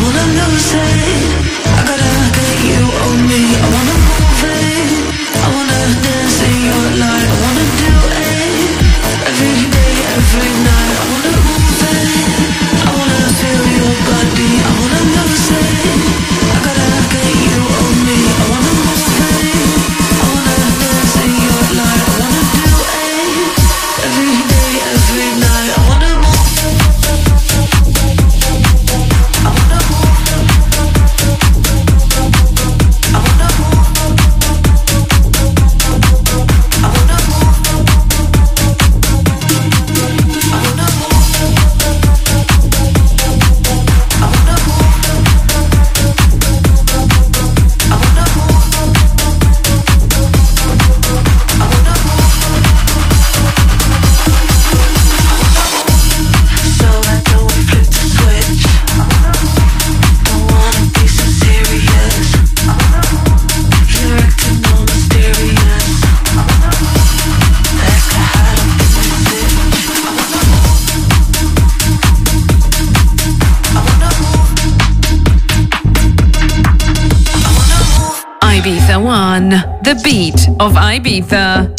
Ibiza One, the beat of Ibiza.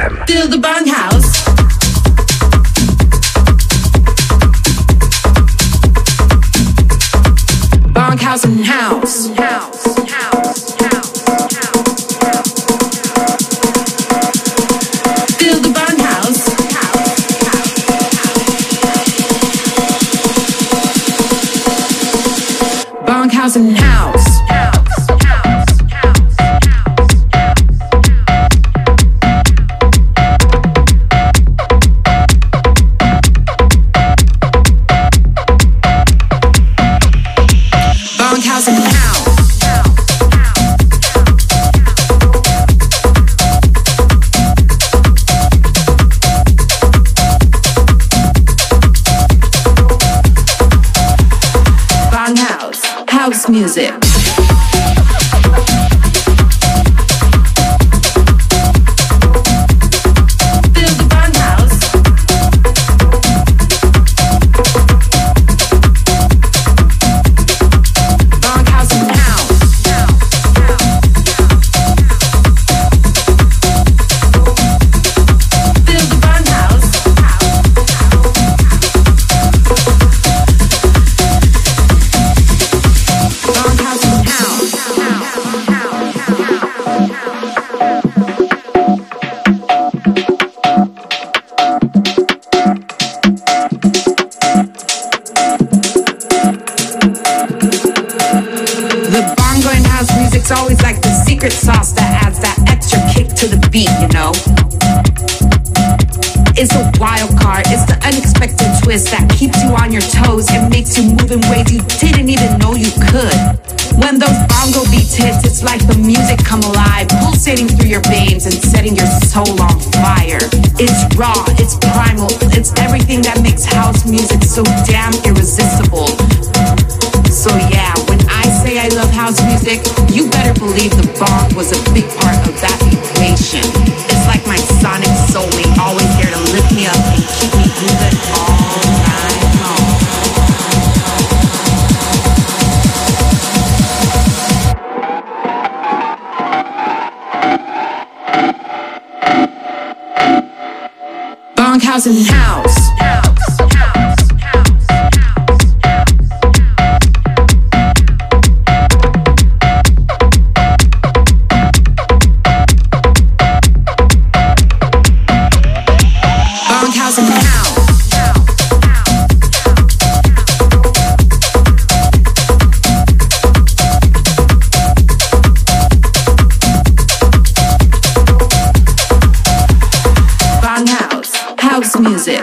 FM. Feel the Bunkhouse. Bunkhouse and house. Feel the Bunkhouse. Bunkhouse and house. House music. Sauce that adds that extra kick to the beat, you know. It's a wild card, it's the unexpected twist that keeps you on your toes and makes you move in ways you didn't even know you could. When those bongo beats hit, it's like the music come alive, pulsating through your veins and setting your soul on fire. It's raw, it's primal, it's everything that makes house music so damn irresistible. So yeah, when I say I love house music, you better believe the bong was a big part of that equation. It's like my sonic soulmate, always there to lift me up and keep me moving all night long. Bunkhouse and house. Music.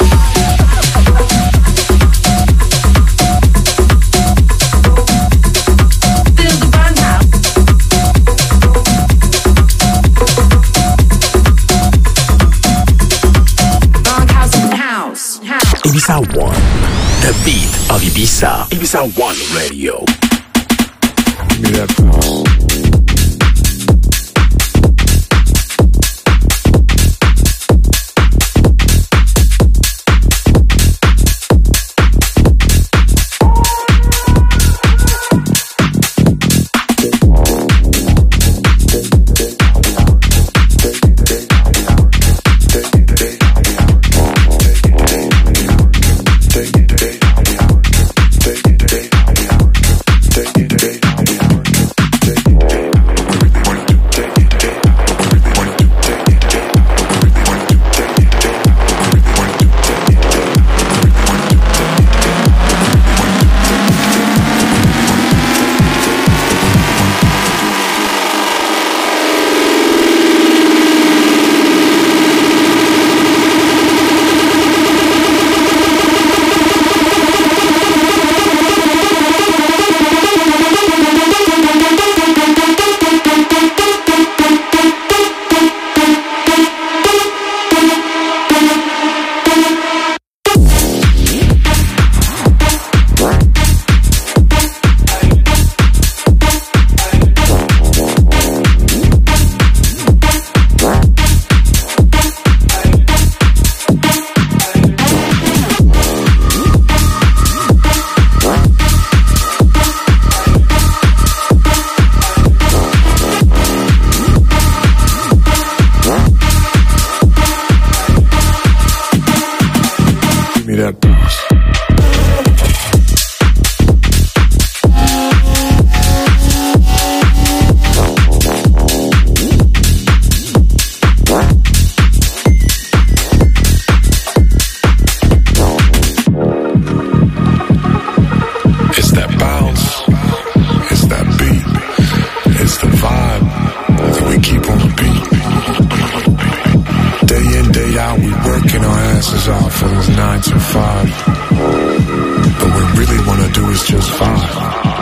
Ibiza One, the beat of Ibiza. Ibiza One Radio. Give me that pulse. asses off for those 9 to 5. But what we really wanna do is just vibe.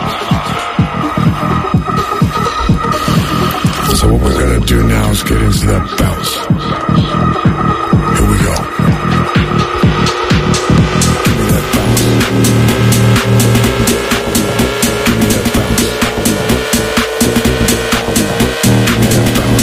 So what we're gonna do now is get into that bounce. Here we go. Give me that bounce. Give me that bounce. Give me that bounce.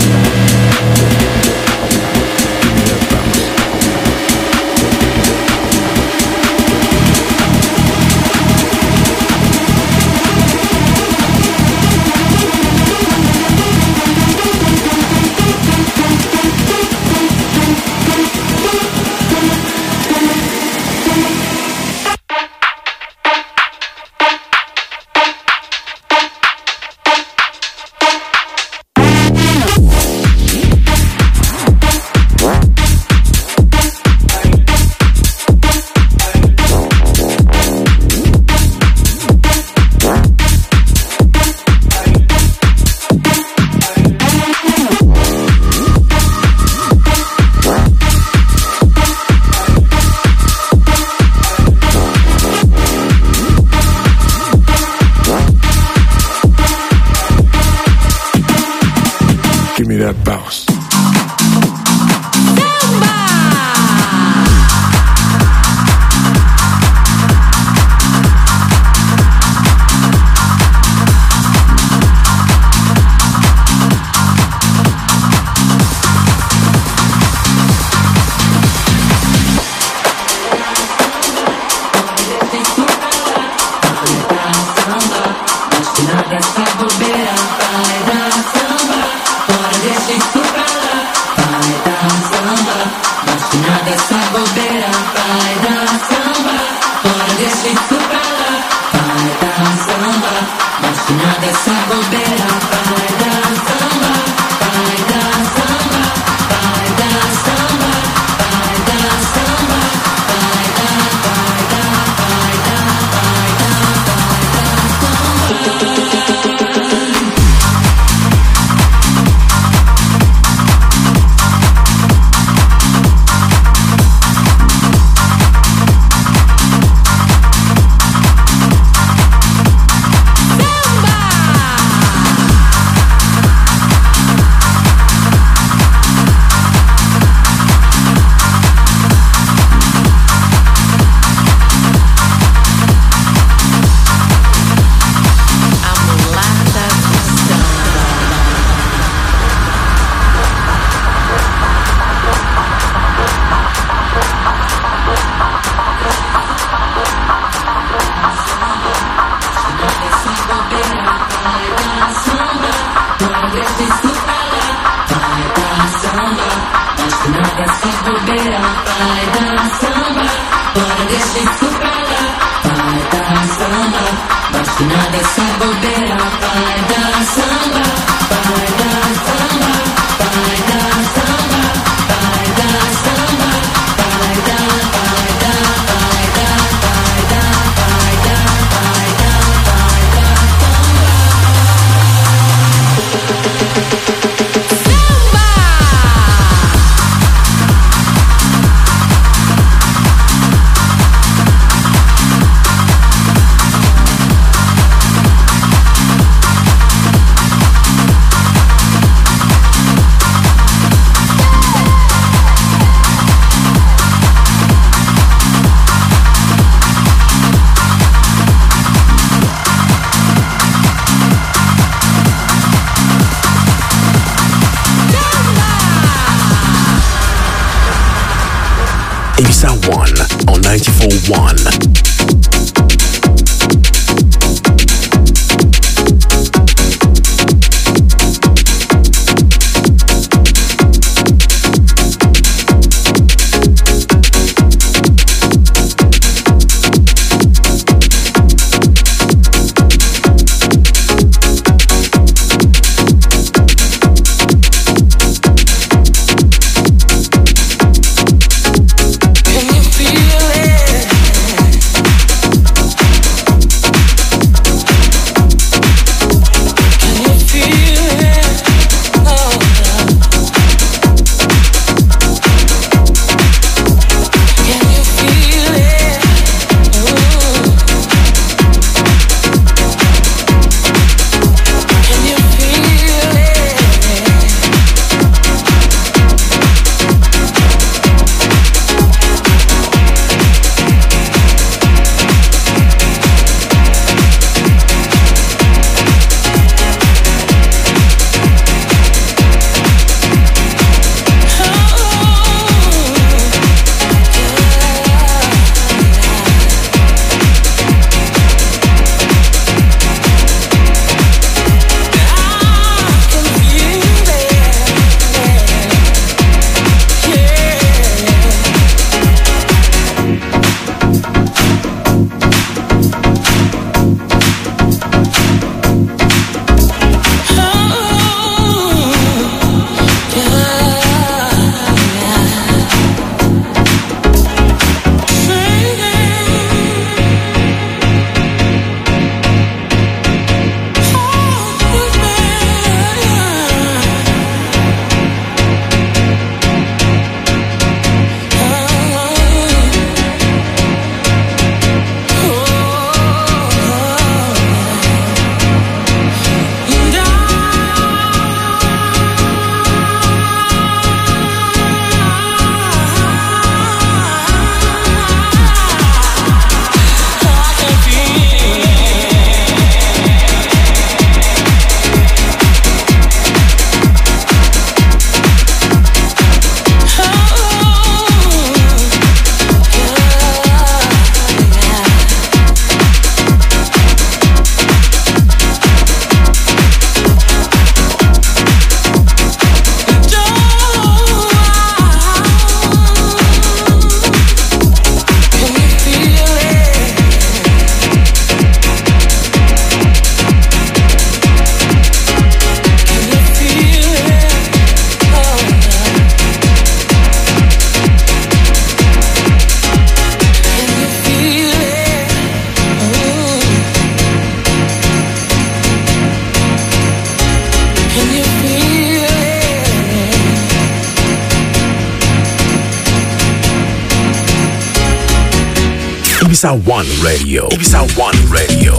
Ibiza One on 94.1. Can you feel it? Ibiza One Radio. Ibiza One Radio.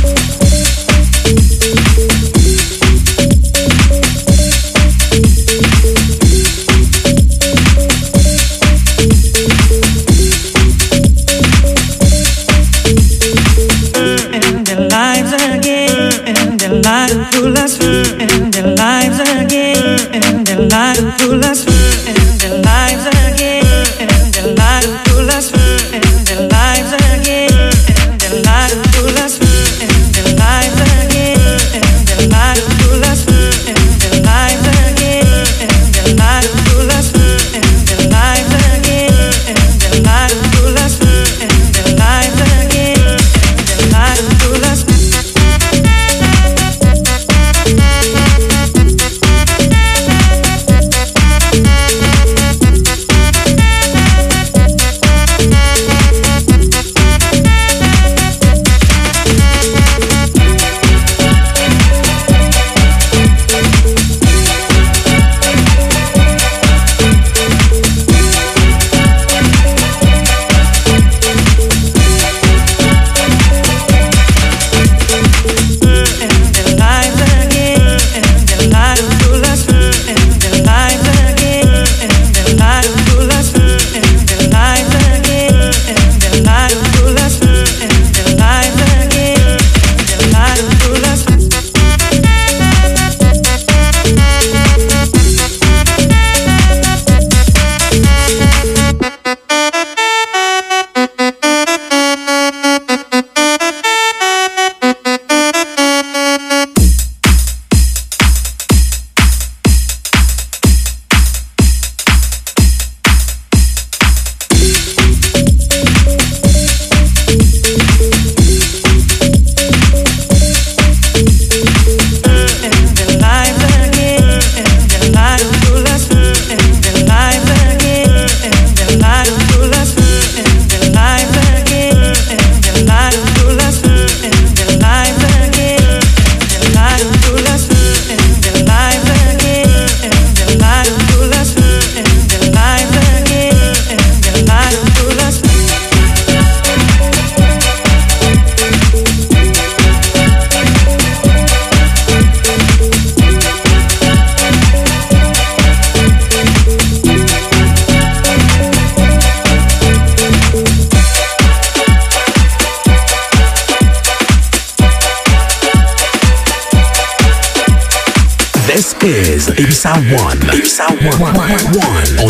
is Ibiza One. Ibiza One on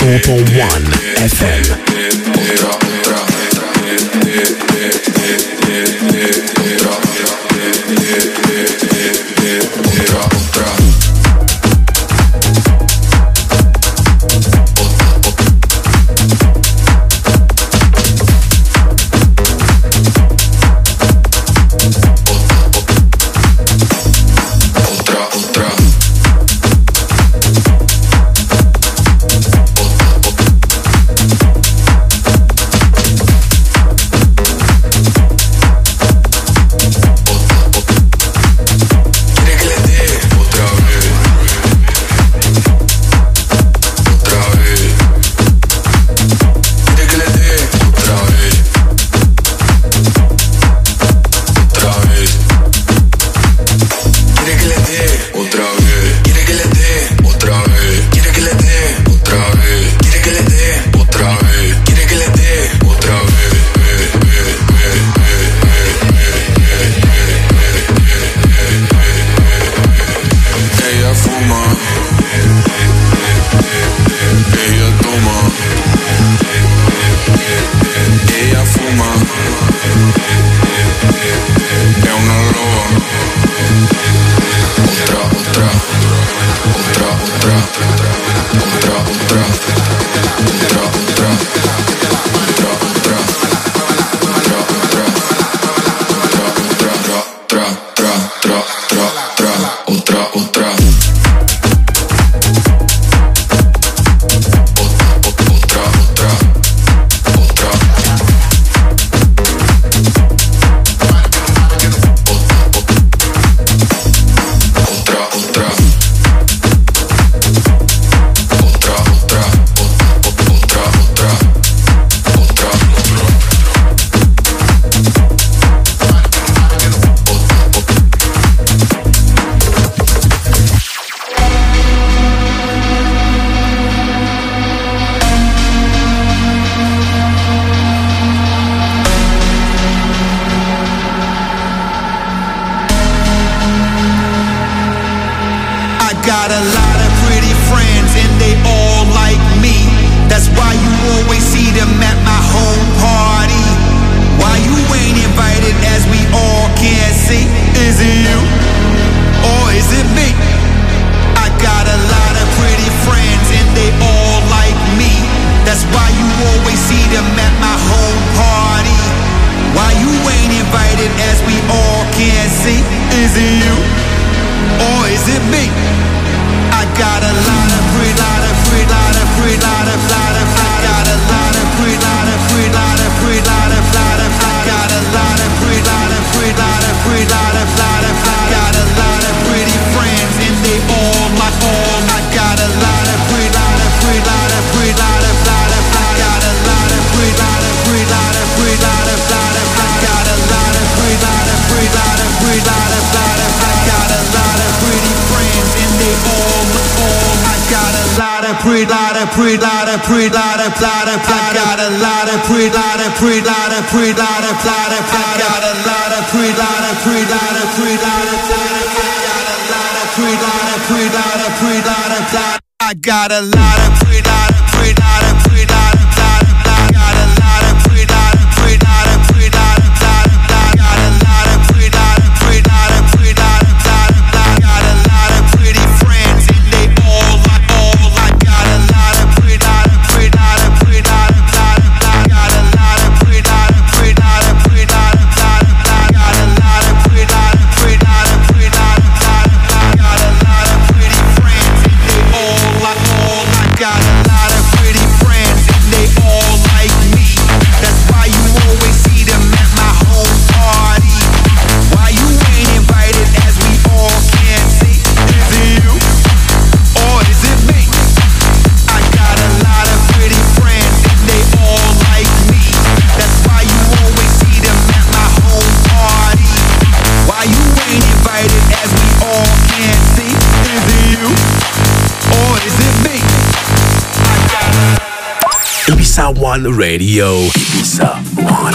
94.1 FM. got a lot of Ibiza One Radio. Ibiza One.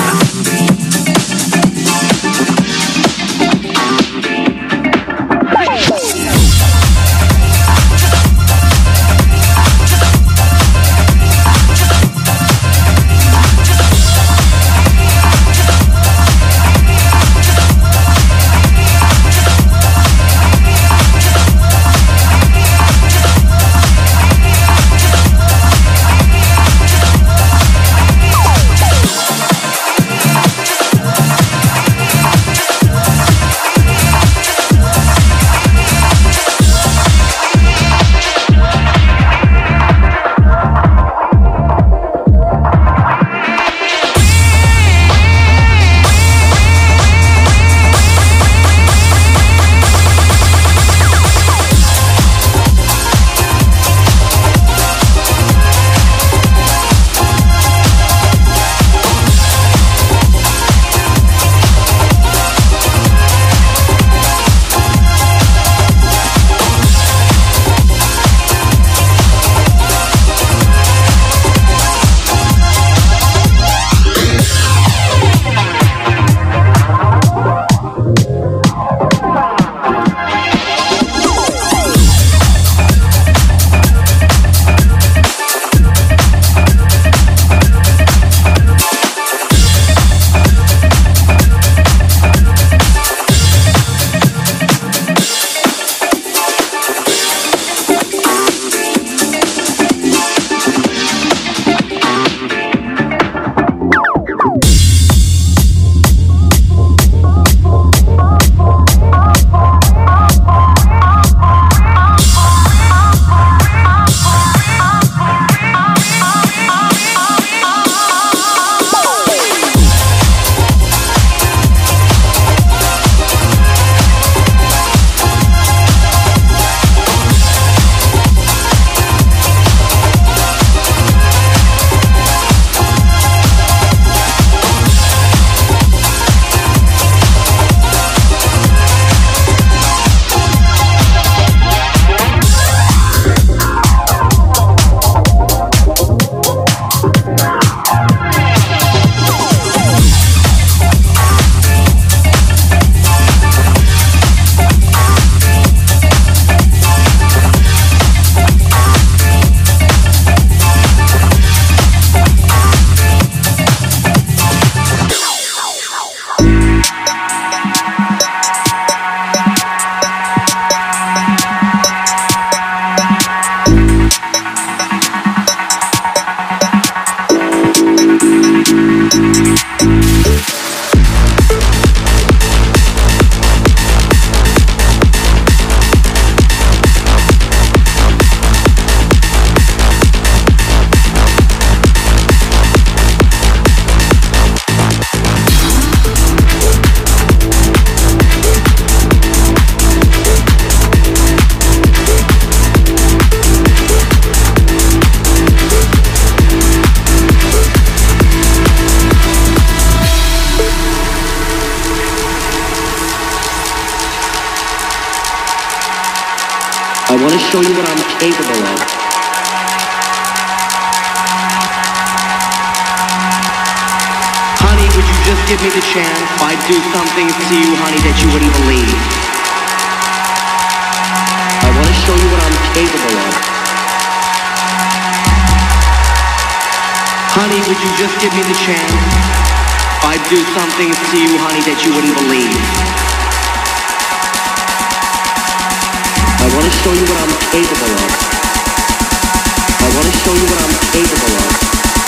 I want to show you what I'm capable of. give me the chance, I'd do some things to you, honey, that you wouldn't believe. I want to show you what I'm capable of. Honey, would you just give me the chance? I'd do some things to you, honey, that you wouldn't believe. I want to show you what I'm capable of. I want to show you what I'm capable of.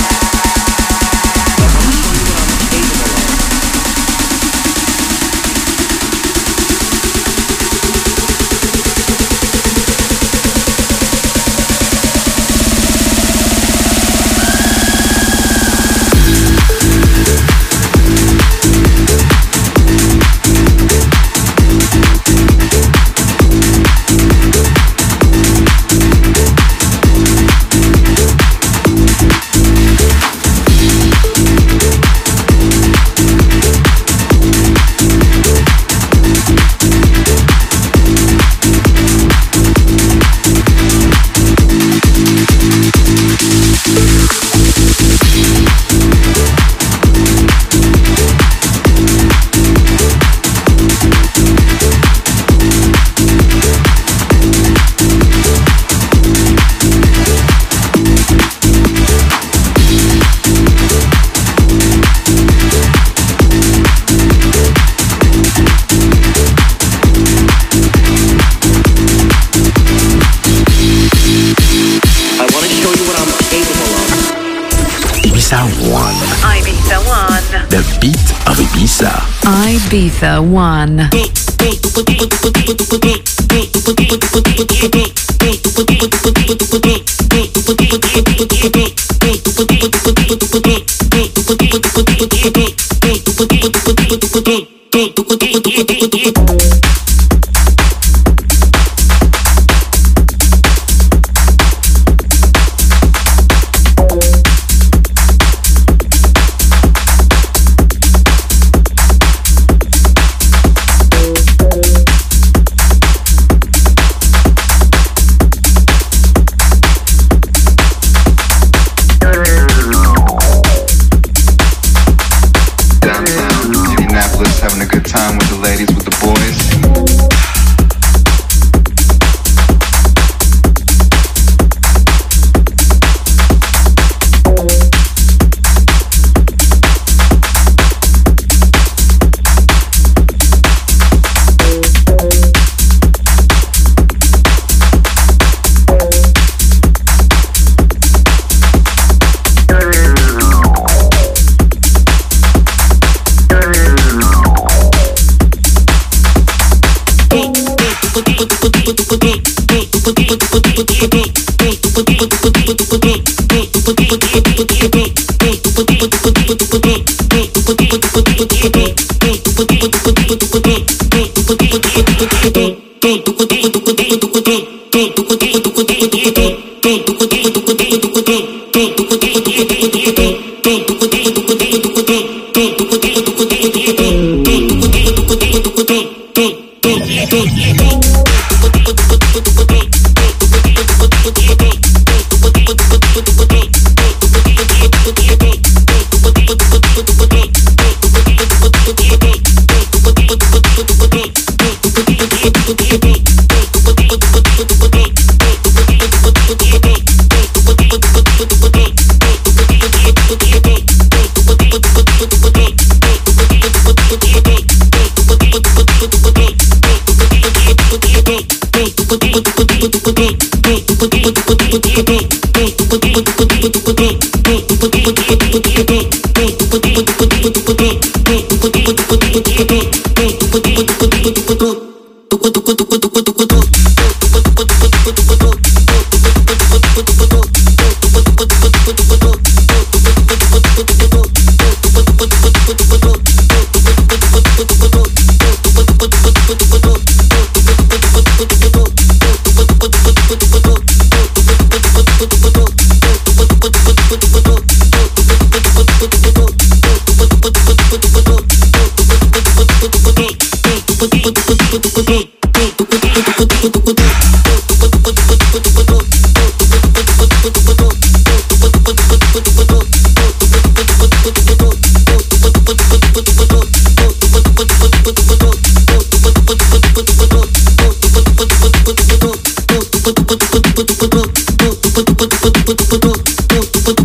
Ibiza One.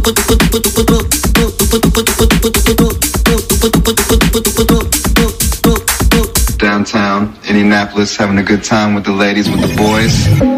Downtown Indianapolis, having a good time with the ladies, with the boys.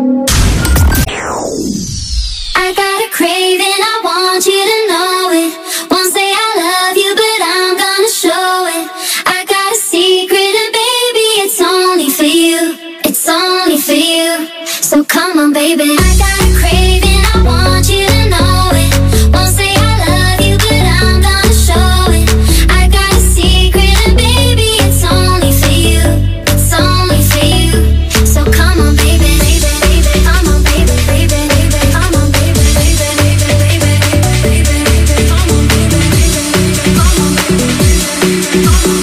I got a craving, I want you to know it. Won't say I love you, but I'm gonna show it. I got a secret and baby, it's only for you. It's only for you. So come on, baby. I got a craving, I want you to know it. Won't say I love you, but I'm gonna show it. I got a secret and baby, it's only for you. It's only for you. So come on, baby, baby, baby, come on, baby, baby, baby, come on, baby, baby, baby, baby, baby, baby, come on, baby, baby, baby, come on, baby, baby, come on.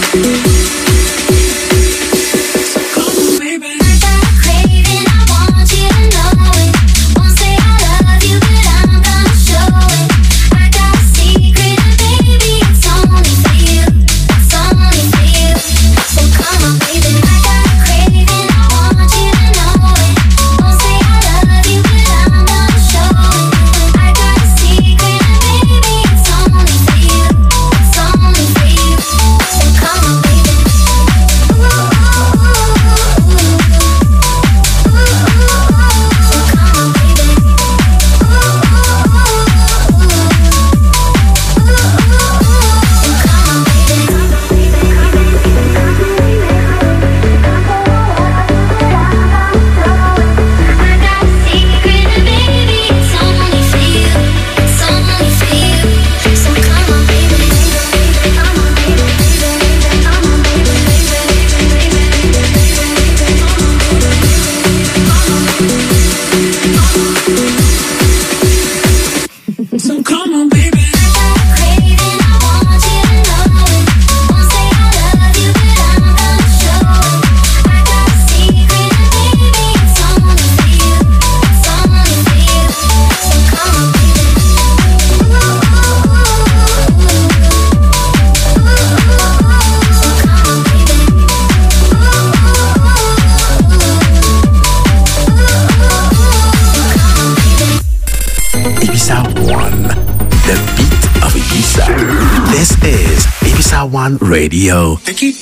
One Radio. They keep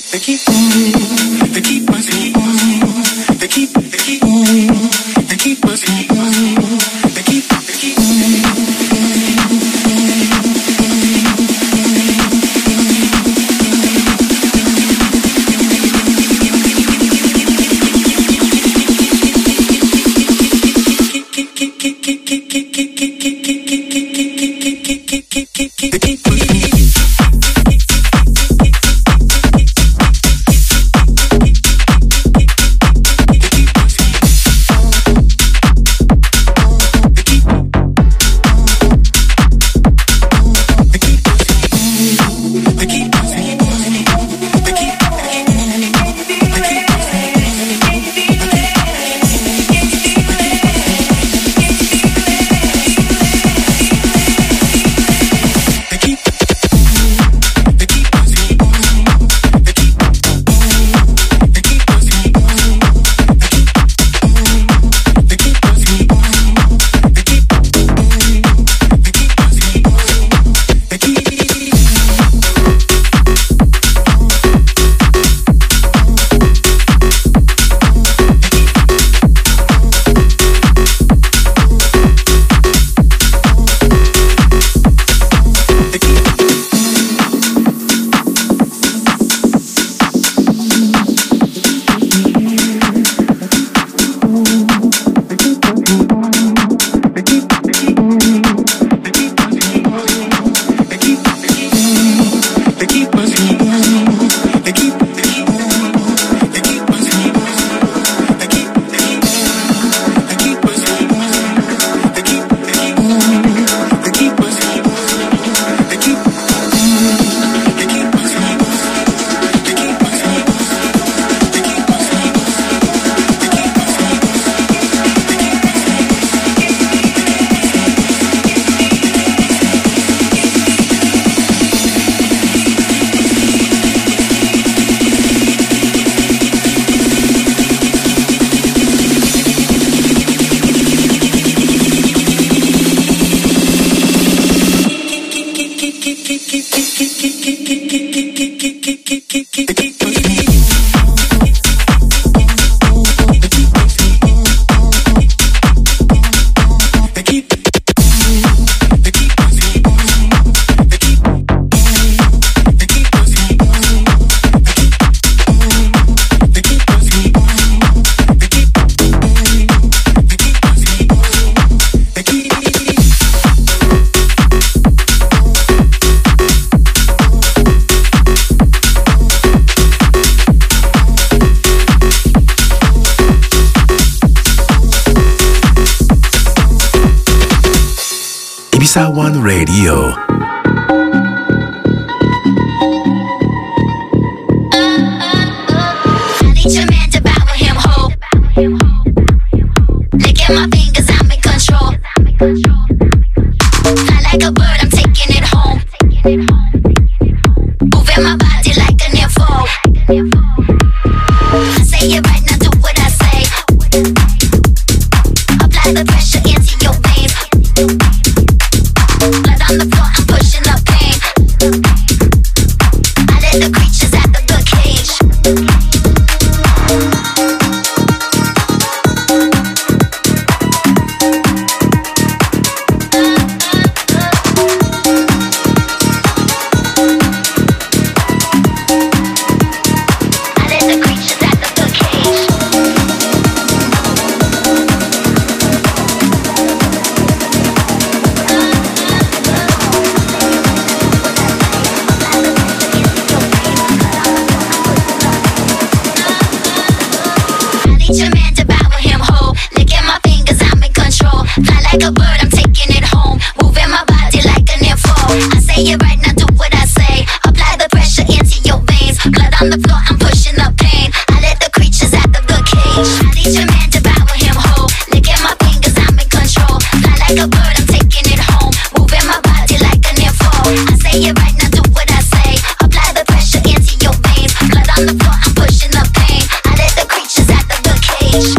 Ibiza One Radio. I need your man to bow with him, ho. Licking my fingers, I'm in control. Fly like a bird, I'm taking it home. Moving my body like an info. I say it right now, do what I say. Apply the pressure into your veins. Blood on the floor, I'm pushing up pain. I let the creatures out of the cage. Your man to bow with him, ho. Licking my fingers, I'm in control. Fly like a bird, I'm taking it home. Moving my body like an info. I say it right now, do what I say. Apply the pressure into your veins. Blood on the floor, I'm pushing up pain. I let the creatures out of the cage. I need your man to bow with him, ho. Licking my fingers, I'm in control. Fly like a bird, I'm taking it home. Moving my body like an info. I say it right now, do what I say. Apply the pressure into your veins. Blood on the floor, I'm pushing up pain. I let the creatures out of the cage.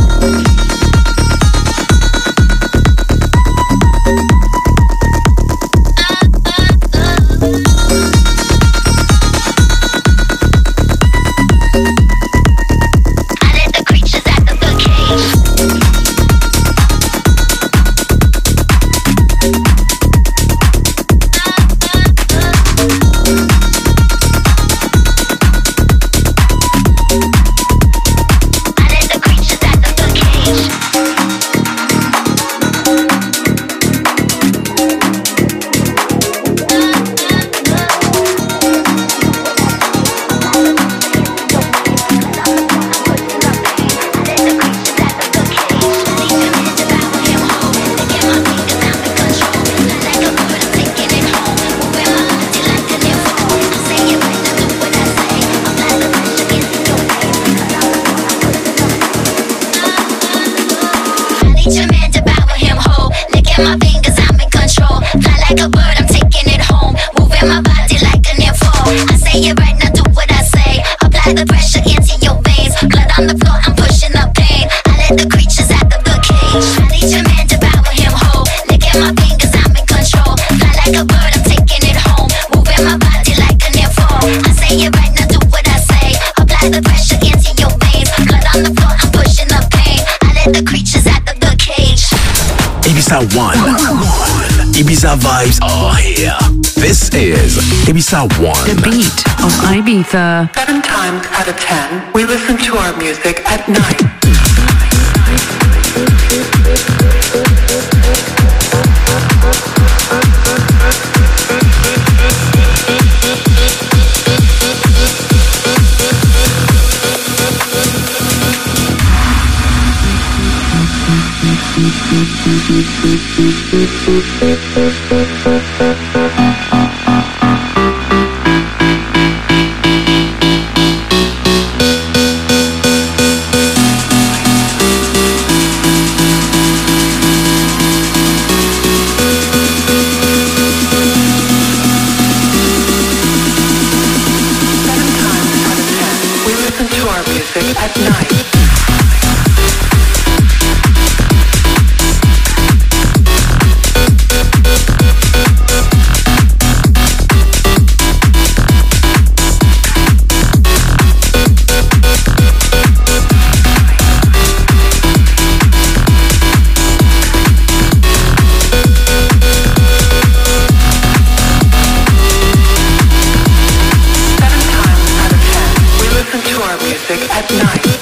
Your man to bow with him, ho. Licking my fingers, I'm in control. Fly like a bird, I'm taking it home. Moving my body like an info. I say it right now, do what I say. Apply the pressure into your veins. Blood on the floor, I'm pushing up pain. I let the creatures out of the cage. I need your man to bow with him, ho. Licking my fingers, I'm in control. Fly like a bird, I'm taking it home. Moving my body like an info. I say it right now, do what I say. Apply the pressure into your veins. Blood on the floor, I'm pushing up pain. I let the creatures out of the cage. Ibiza One. Ibiza vibes are here. This is Ibiza One. The beat of Ibiza. 7 times out of 10, we listen to our music at night. At night. music at night.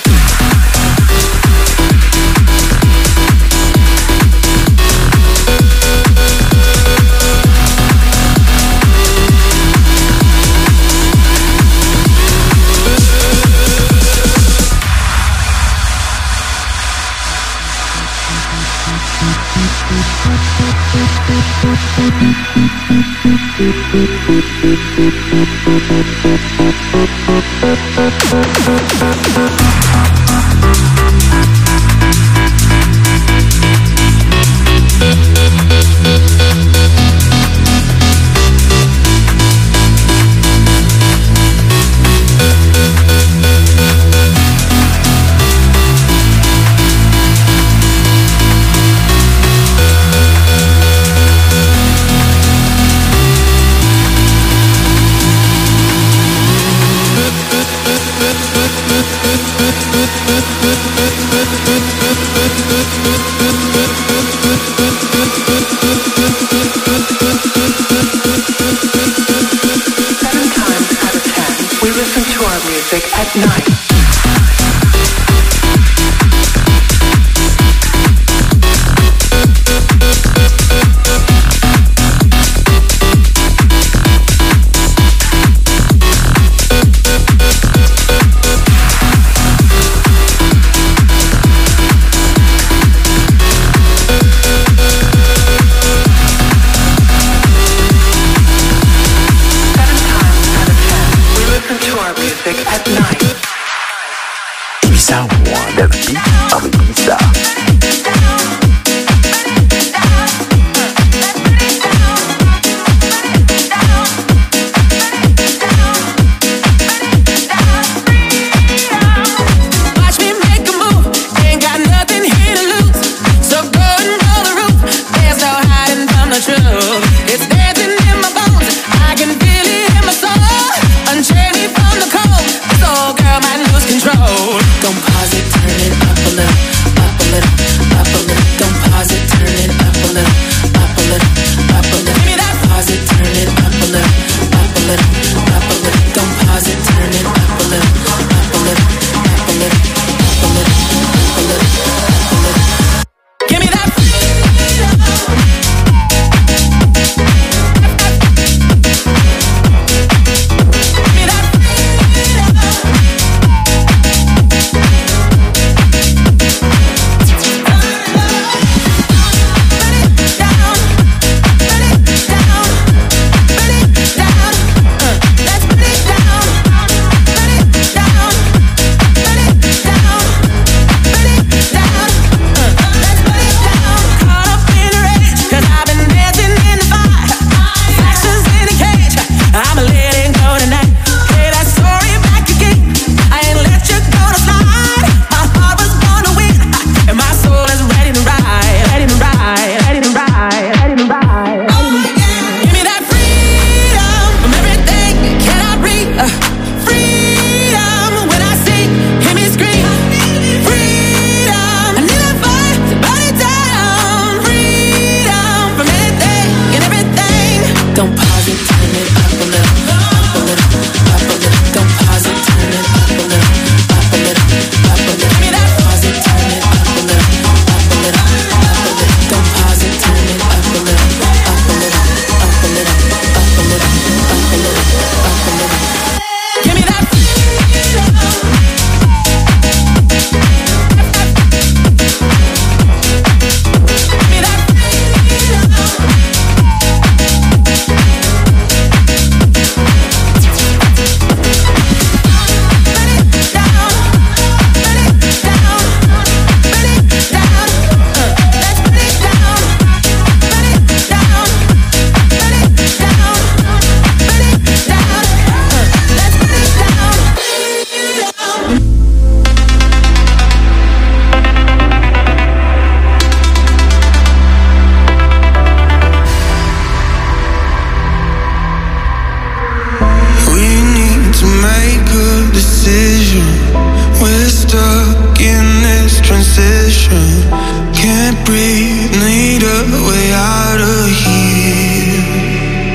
At night.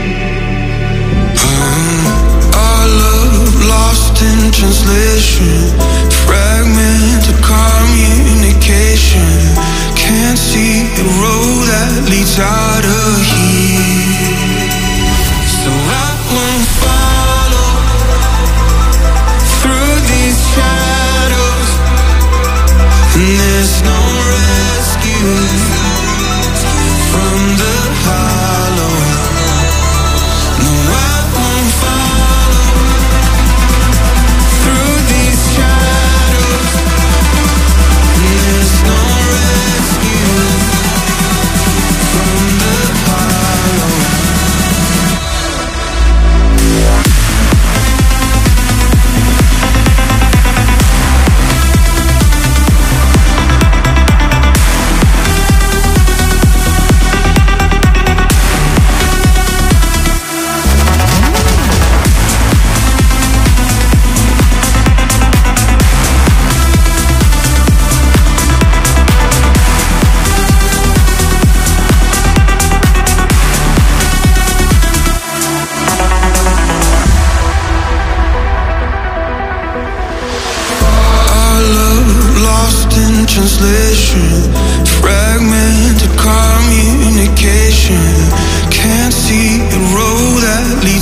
translation.